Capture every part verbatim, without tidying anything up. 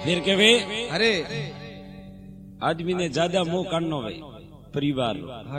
फिर के वे अरे आदमी ने ज्यादा मोह काढनो वे परिवार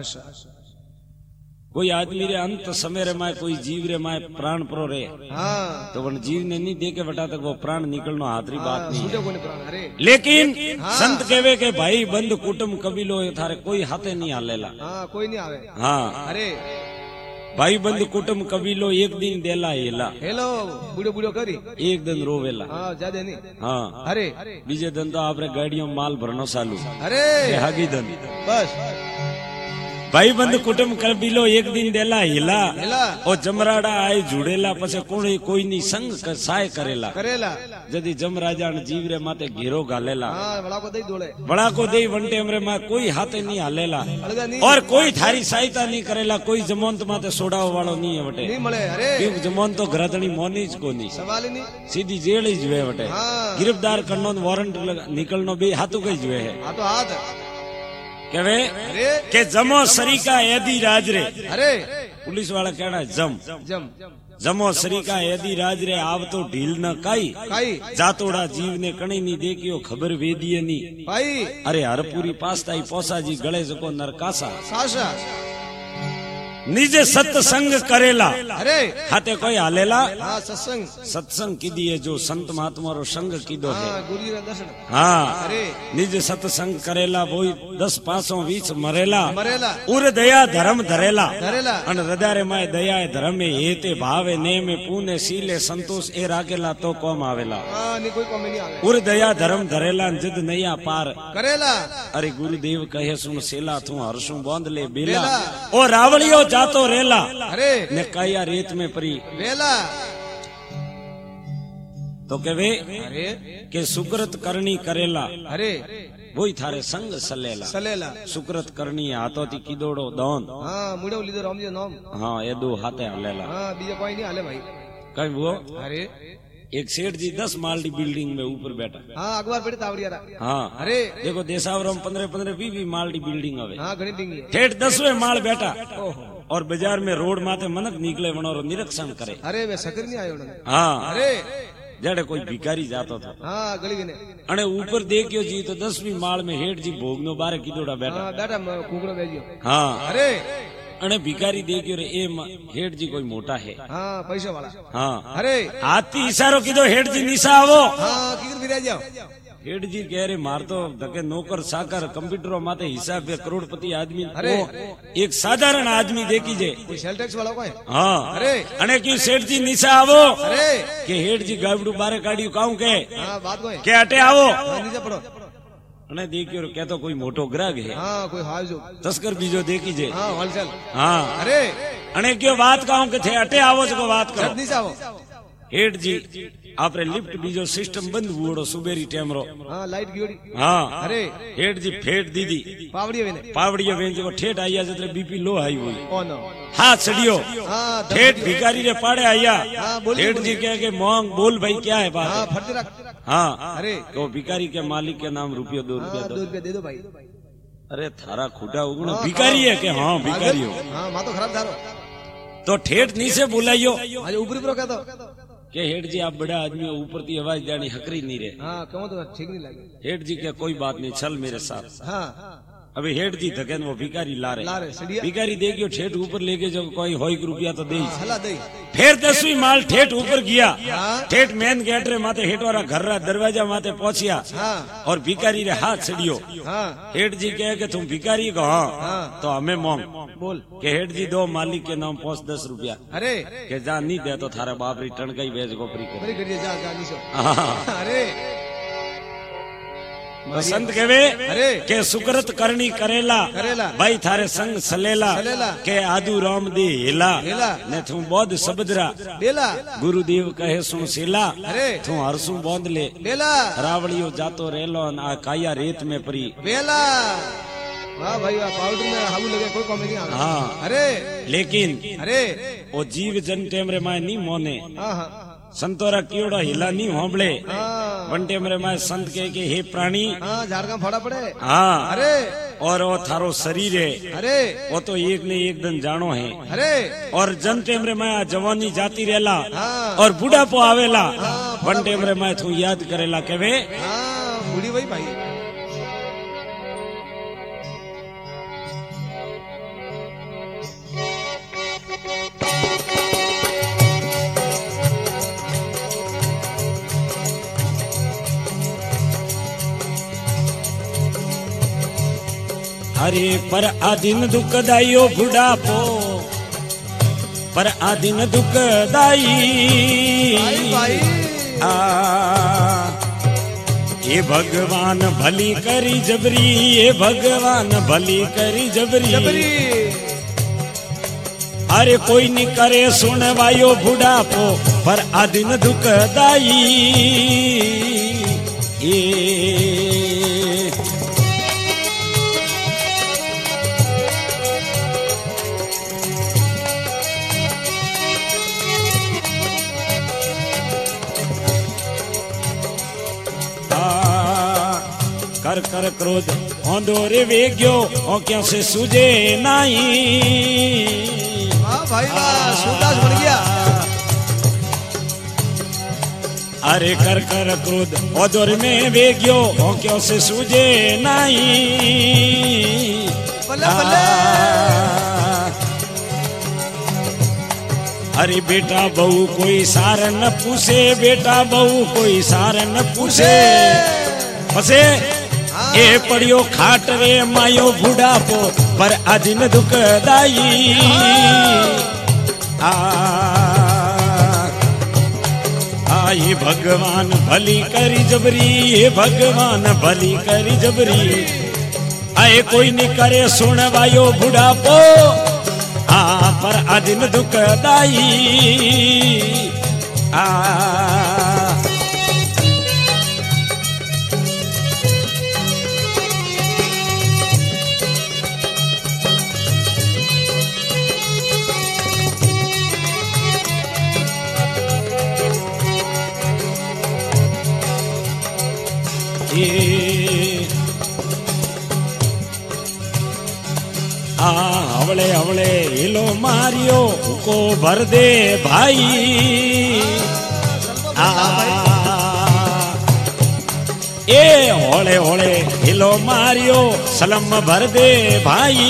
कोई आदमी रे अंत समय रे माए कोई जीव रे माए प्राण प्रो रे हाँ तो वन जीव ने नहीं देखे बटा तक वो प्राण निकलनो हाथरी बात नहीं छूटे कोने प्राण अरे लेकिन संत कहवे के भाई बंद कुटुंब कबीलो थारे कोई हाथे नहीं हालेला हाँ कोई नहीं आवे हाँ अरे भाई बंद कुटुंब कबीलो एक दिन देला हेला हेलो बूढ़ो बूढ़ो करी एक दिन रोवेला हाँ ज्यादा नहीं हाँ अरे बीजे दिन तो आपरे गाड़ियों में माल भरनो चालू अरे हागी दिन बस भाई बंद कुटुंब कबीलो एक दिन देला हिला हेला और जमराड़ा आए जुड़ेला पछे कोई कोई नी संग सहाय करेला करेला जदी जमराजा ने जीव रे माते घेरो गालेला हाँ बड़ा को दई दोले बड़ा को दई वंटे हमरे मां कोई हाथे नहीं हालेला अलगा नहीं और कोई थारी सहायता नहीं करेला कोई जमोंत माते सोडाव वालो नहीं है वटे नहीं मले अरे क्योंकि जमोंत तो घरतणी मोनी ज कोनी सवाल ही नहीं सीधी जेल ही जवे वटे हाँ। गिरफ्तार करनो वारंट निकलनो भी हाथों कई जवे है हाँ तो हाथ केवे अरे के जमो सरीका एदी राज रे अरे पुलिस वाला कहना है जम जम जमो सरीका एदी राज रे आव तो ढील न काई काई जातोड़ा जीव ने कणी नी देखियो खबर वेदिये नी भाई अरे हरपुरी पासताई पोसा जी गले जको नरकासा साशा निजे सत्संग करेला अरे हाथे कोई हालेला हाँ सत्संग सत्संग कीदी है जो संत महात्मा रो संग कीदो है हाँ गुरु रा दर्शन हाँ अरे निज सत्संग करेला वही दस पासों बीच मरेला मरेला उर दया धर्म धरेला धरेला अन हृदय माय दया धर्म हेते भावे नेमे पुण्य सीले संतोष ए रागेला तो कोम आवेला हाँ नहीं कोई कमी नहीं आवे उर दया धर्म धरेला जिद नैया पार करेला अरे गुरुदेव कहे सुन सेला तू हरसू बांध ले बेला ओ रावलियो जातो रेला अरे ने काया रेत में परी वेला तो के वे अरे के सुकृत करनी करेला अरे वही थारे संग सलेला सलेला सुकृत करनी हाथों थी कीदोड़ो दौन हाँ मुड़ो लीधो राम जी नाम हाँ ये दो हाथे हलेला हाँ बीजा कोई नहीं हाले भाई कहीं वो अरे एक सेठ जी दस मालडी बिल्डिंग में ऊपर बैठा हाँ अखबार पढ़ी तावड़िया हाँ अरे देखो देसावरम पंद्रह पंद्रह बीस बीस मालडी बिल्डिंग आवे हाँ घनी डिंगी ठेठ दसवें माल बैठा और बाजार में रोड माथे मनक निकले वनो निरीक्षण करे अरे वे सकरी नहीं आयो उन्होंने हाँ अरे जड़े कोई भिखारी जातो था हाँ गली ने अने ऊपर देखियो जी तो दसवीं माल में हेठ जी भोगनो बारे कीदोड़ा बैठा हाँ बेटा कुकड़ो भेजियो हाँ अरे अने भिखारी देखियो रे ए हेठ जी कोई मोटा है हाँ पैसे वाला हाँ अरे हाथी इशारो कीधो हेठ जी निशा आवो हाँ किधर भी रह जाओ हेठ जी कह रहे मार तो धके नौकर साकर कंप्यूटरों माथे हिसाब पे करोड़पति आदमी अरे एक साधारण आदमी देखी जे कोई सेल टैक्स वाला कोई हाँ अरे अने की सेठ जी निशा आवो अरे के हेठ जी गावड़ू बारे काढ़ियो काऊ के हाँ बात कोई के अटे आवो हाँ नीचे पड़ो अने देखियो क्या तो कोई मोटो ग्राहक है हाँ कोई हाल जो तस्कर बीजो देखी जे हाँ होलसेल हाँ अरे अने क्यों बात कहूं के थे अटे आवो जो बात करो नीचे आओ हेठ जी आपरे लिफ्ट बीजो सिस्टम बंद हुओड़ो सुबेरी टेमरो हाँ लाइट गियोड़ी हाँ अरे हेठ जी फेट दीदी पावड़ी वेने पावड़िया वेन जो ठेठ आया जतरे बीपी लो आई हुई ओ नो हाथ चढ़ियो हाँ ठेठ भिखारी रे पाड़े आया हाँ, बोलिए, ठेठ जी कह के मोंग बोल भाई क्या है बात हाँ फटते रख हाँ अरे तो भिखारी के मालिक के नाम रुपये दो रुपया हाँ दो दो रुपया दे दो भाई अरे थारा खुटा उगना भिखारी है के हाँ भिखारी हो हाँ माँ तो खराब धारो तो ठेठ नीचे बुलाइयो आज ऊपरी पर क्या तो के हेठ जी आप बड़ा आदमी हो ऊपर की आवाज जानी हकरी नहीं रहे हाँ क्यों तो ठीक नहीं लगे हेठ जी क्या कोई बात नहीं चल मेरे साथ हाँ अभी हेठ जी धकेन वो भिखारी ला ला रहे रहे सीढ़िया भिखारी देखियो ठेठ ऊपर लेके जो कोई हो रुपया तो दे हाँ, हला दे फिर दसवीं माल ठेठ ऊपर गया हाँ। ठेठ मेन गेट रे माथे हेठ वाला घर रा दरवाजा माथे पहुंचिया हाँ और भिखारी रे हाथ छड़ियो हाँ हेठ जी कहे कि तुम भिखारी को हाँ हाँ। तो हमें मोंग बोल के हेठ जी दो मालिक के नाम पहुंच दस रुपया अरे के जा नहीं दे तो थारा बाप री टणकाई बेच गोपरी कर बड़ी करिए जा जा नीचे हाँ। अरे तो संत कहवे अरे के सुकृत करनी करेला करेला भाई थारे संग सलेला सलेला के आदू राम दे हेला हेला ने तू बौद्ध सबदरा बेला गुरुदेव कहे सुन सेला अरे तू हरसू बौंध ले बेला रावड़ियो जातो रेलो आ काया रेत में परी बेला वाह भाई वाह पाउडर में हाबू लगे कोई कमी नहीं आ हाँ अरे लेकिन अरे वो जीव जन टेम रे माय नहीं मोने हाँ हाँ संतोरा कीड़ा हिला नहीं होंबले हाँ बंटे मेरे माय संत के के हे प्राणी हाँ झाड़का फड़ा पड़े हाँ अरे और वो थारो शरीर है अरे वो तो एक ने एक दिन जानो है अरे और जन टेमरे में जवानी जाती रहेला हाँ और बुढ़ापो आवेला हाँ, वन टेमरे में तू याद करेला के वे हाँ बूढ़ी वही भाई। अरे पर आदिन दुखदाइयो बुढ़ापो, पर आदिन दुखदाई भाई भाई। आ ये भगवान भली करी जबरी, ये भगवान भली करी जबरी, जबरी। अरे कोई नहीं करे सुनवायो बुढ़ापो, पर आदिन दुखदाई ये कर कर क्रोध औंधो रे वेग्यो औक्यों से सूझे नहीं। वाह भाई वाह, सूरदास बन गया। अरे कर कर क्रोध औंधो में वेग्यो औक्यों से सूझे नहीं। बल्ले बल्ले। अरे बेटा बहू कोई सार न पूछे, बेटा बहू कोई सार न पूछे, पसे ए पड़ियो खाट रे मायो बुढ़ापो, पर आदिन दुखदाई आ आई भगवान भली करी जबरी, ये भगवान भली करी जबरी। आए कोई नहीं करे सुनवायो बुढ़ापो, आ पर आदिन दुखदाई आ आ हवले हवले हिलो मारियो को भर दे भाई। आ ए होले होले हिलो मारियो सलम भर दे भाई।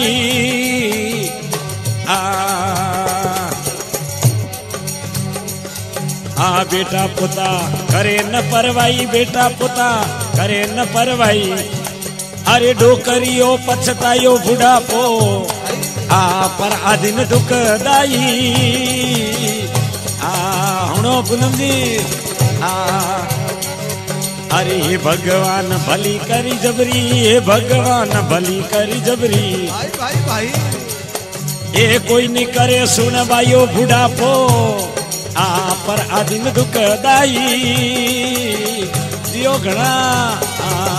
आ आ बेटा पुता करे न परवाई, बेटा पुता करे न परवाई। अरे डोकरियो पछतायो बुढ़ापो, आ पर आदिन दुखदाई आ हुणो पूनम जी आ अरे हे भगवान भली करी जबरी, हे भगवान भली करी जबरी। भाई भाई भाई। ए कोई नहीं करे सुनवायो बुढ़ापो, आ पर आदिन दुखदाई जियो घना आ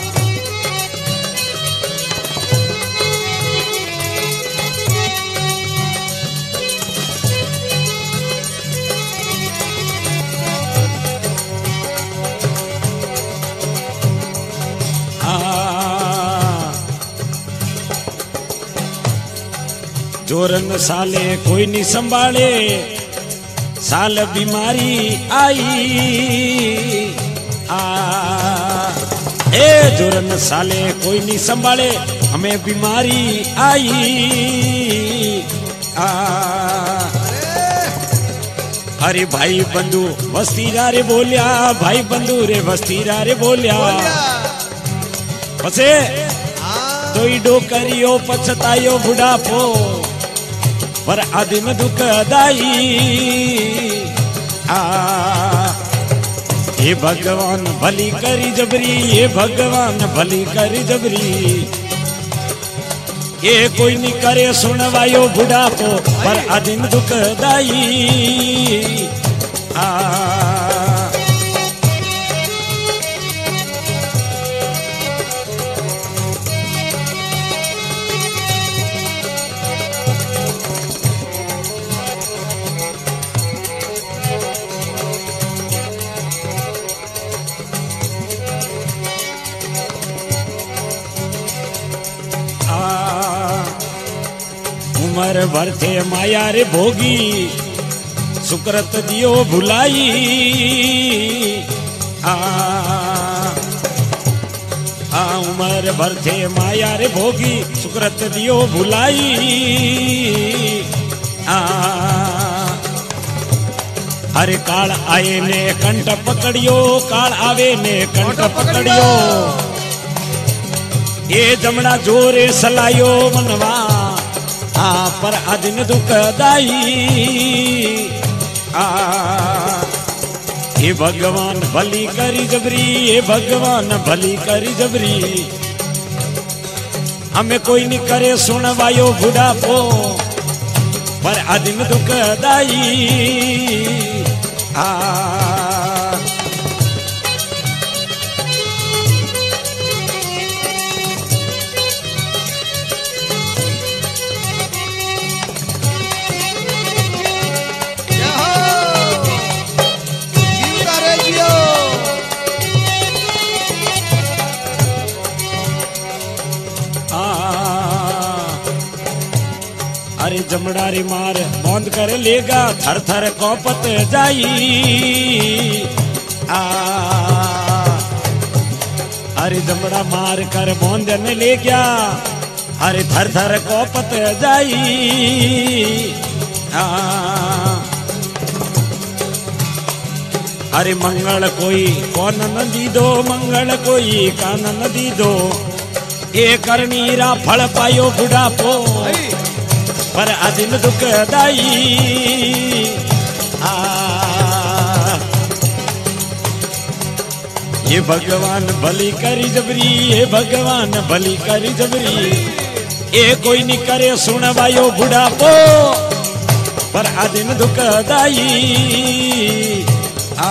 जोरन साले कोई नहीं संभाले, साल बीमारी आई आ ए जोरन साले कोई नहीं संभाले, हमें बीमारी आई आ अरे भाई बंधु वस्तीरा रे बोलिया, भाई बंधु रे वस्तीरा रे बोलिया। पसे तो डोकरियो पछतायो बुढ़ापो, पर आदिन दुखदाई आ हे भगवान भली करी जबरी, ये भगवान भली करी जबरी। ये कोई नहीं करे सुनवायो बुढ़ापो, पर आदिन दुखदाई आ उमर भर थे माया रे भोगी, सुकृत दियो भुलाई आ हाँ उमर भर थे माया रे भोगी सुकृत दियो भुलाई आ हरे काल आए ने कंठ पकड़ियो काल आवे ने कंठ पकड़ियो ये जमना जोरे सलायो मनवा आ पर आदिन दुखदाई आ हे भगवान भली करी जबरी हे भगवान भली करी जबरी हमें कोई नहीं करे सुनवायो बुढ़ापो पर आदिन दुखदाई आ अरे जमड़ा रे मार बंद कर लेगा थर थर कौपत जाई आ अरे जमड़ा मार कर बंद न ले गया अरे थर थर कौपत जाई आ अरे मंगल कोई कौन न दी दो मंगल कोई कान न दी दो ए करनीरा फल पायो बुढ़ापो पर आदिन दुखदाई आ ये भगवान भली करी जबरी ये भगवान भली करी जबरी ये कोई नहीं करे सुनवायो बुढ़ापो पर आदिन दुखदाई आ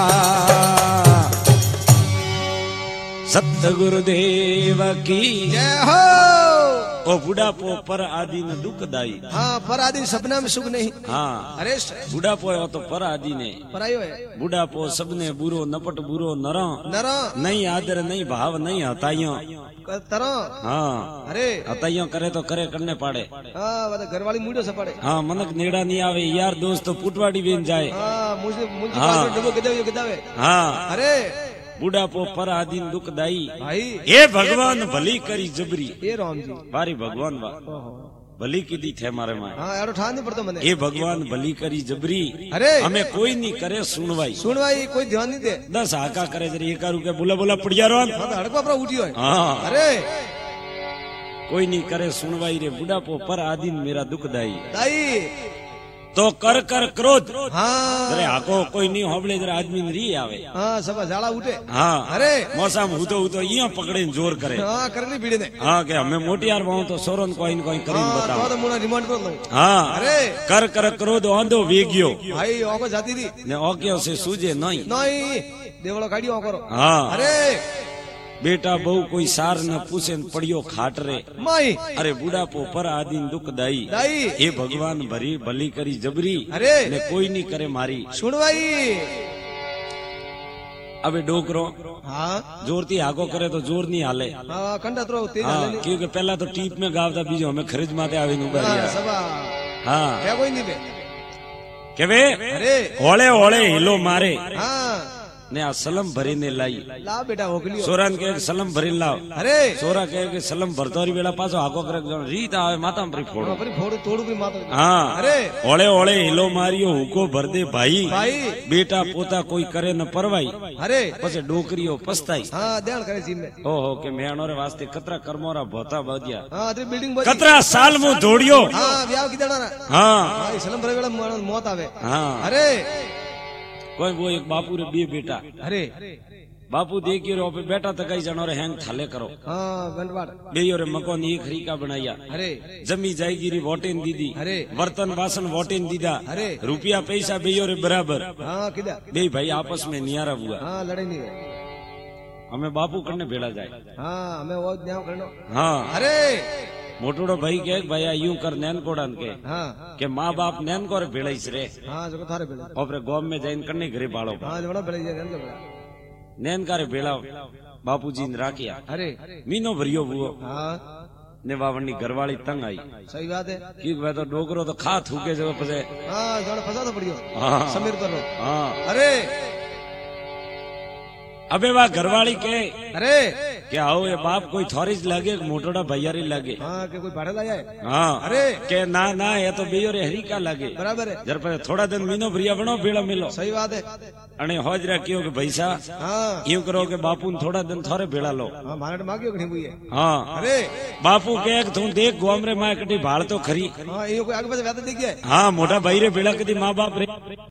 सतगुरुदेव की जय हो। ओ बुढ़ापो पर आदि न दुखदाई हाँ पर आदि सपना में सुख नहीं हाँ अरे बुढ़ापो है तो पर आदि ने परायो है बुढ़ापो सबने बुरो नपट बुरो नर नर नहीं आदर नहीं भाव नहीं हताइयो तरो हाँ अरे हताइयो करे तो करे करने पाड़े हाँ मतलब घर वाली मुड़ो से पड़े हाँ मनक नेड़ा नहीं आवे यार दोस्त तो पुटवाड़ी बेन जाए हाँ मुझे मुझे हाँ। डबो गिदावे गिदावे हाँ अरे बुढ़ापो पर आदि दुखदाई भाई ये भगवान भली करी जबरी ये राम जी बारी भगवान बा भली की दी थे हमारे माए हाँ यार उठा नहीं पड़ता मैंने ये भगवान भली करी जबरी अरे हमें कोई नहीं करे सुनवाई सुन भाई कोई ध्यान नहीं दे दस हाका करे जरी एक रुके बोला बोला पुड़िया रो हाँ तो हड़कवा पर उठी हो हाँ अरे कोई नहीं करे सुनवाई रे बुढ़ापो पर आदिन मेरा दुखदाई दाई तो कर कर क्रोध हाँ जरे हाको कोई नहीं होबले जरा आदमी री आवे हाँ सब झाड़ा उठे हाँ अरे मौसम हूतो हूतो इया पकड़े जोर करे हाँ करनी पीड़े ने हाँ के हमें मोटी यार बहु तो सोरन कोई कोई करीन हाँ बताओ तो तो मुना रिमांड कर लो हाँ अरे कर कर क्रोध आंधो वेगियो भाई ओको जाती थी ने ओक्यो से सूझे नहीं नहीं देवलो काढ़ी ओ करो हाँ अरे बेटा बहु कोई सार न पूछे न पड़ियो खाट रे माई अरे बुढ़ापो पर आदिन दुखदाई दाई हे भगवान भरी भली करी जबरी अरे ने कोई नहीं करे मारी सुन भाई अबे डोकरो हाँ जोर थी हाको करे तो जोर नहीं हाले हाँ कंडा तो तेज हाँ हाले क्योंकि पहला तो टीप में गावता बीजो हमें खरीद माते आवे नु हाँ बरिया सबा हाँ क्या कोई नहीं बे के वे अरे ओले ओले हिलो मारे हाँ ने आ सलम भरी ने लाई ला बेटा होगली सोरन के सलम भरी लाओ अरे सोरा के के सलम भरतोरी बेला पासो हाको करे जो रीत आवे माता में फोड़ो हाँ, पर फोड़ तोड़ की माता हाँ अरे ओले ओले हिलो मारियो हुको भर दे भाई भाई बेटा पोता कोई करे न परवाई अरे पछे डोकरीओ पछताई हाँ ध्यान करे जी में ओहो के मेणो रे वास्ते कतरा कर्मोरा भोता बदिया हाँ अरे बिल्डिंग बनी कतरा साल मु दौड़ियो हाँ ब्याह की दड़ा हाँ हाँ सलम भरे वेला मौत आवे हाँ अरे कोई वो एक बापू रे बे बेटा अरे बापू देखियो रे पे बेटा तकाई जानो रे हैंग थाले करो हाँ गंडवाड़ बेयो रे मकान एक खरीका बनाया अरे जमी जायगिरी वोटेन दीदी अरे बर्तन वासन वोटेन दीदा अरे रुपया पैसा बेयो रे बराबर हाँ किदा बे भाई आपस में नियारा हुआ हाँ लड़े नहीं गए हमें बापू करने भेड़ा जाए हाँ हमें वो न्याय करना हाँ अरे मोटोड़ो भाई के भैया यूं कर नैन कोड़न के हाँ के माँ बाप नैन को भेड़ाइस रे हाँ जो थारे बेले और गांव में जाइन करने घरे बाड़ो हाँ जो बड़ा बेले जाए नंद बड़ा नैन करे भेड़ा बापूजी ने राखिया अरे मीनो भरियो बुओ हाँ ने वावनी घरवाली तंग आई सही बात है कि भाई तो डोकरो तो खा थूके जगह पसे हाँ जोड़ा फंसा तो पड़ियो हाँ समीर कर लो हाँ अरे अबे वाह घरवाली के अरे કે આવો એ બાપ કોઈ થોરી જ લાગે કે મોટોડા ભૈયારી લાગે हाँ के कोई भाड़े लाया है हाँ अरे કે ના ના એ તો બેયો રે હરી કા લાગે बराबर है જર પર થોડા दिन મીનો ભરિયા બનો ભેળા મિલો सही बात है અને હોજરા કયો કે ભૈસા हाँ यूं करो કે બાપુ ને થોડા दिन થોરે ભેળા લો हाँ मारे मांगियो घणी हुई है हाँ अरे બાપુ કે તું દેખ ગોમરે માં કટી ભાળ તો ખરી हाँ ये कोई आगे पास व्यादा देखिए हाँ मोटा भाई रे ભેળા કદી મા બાપ રે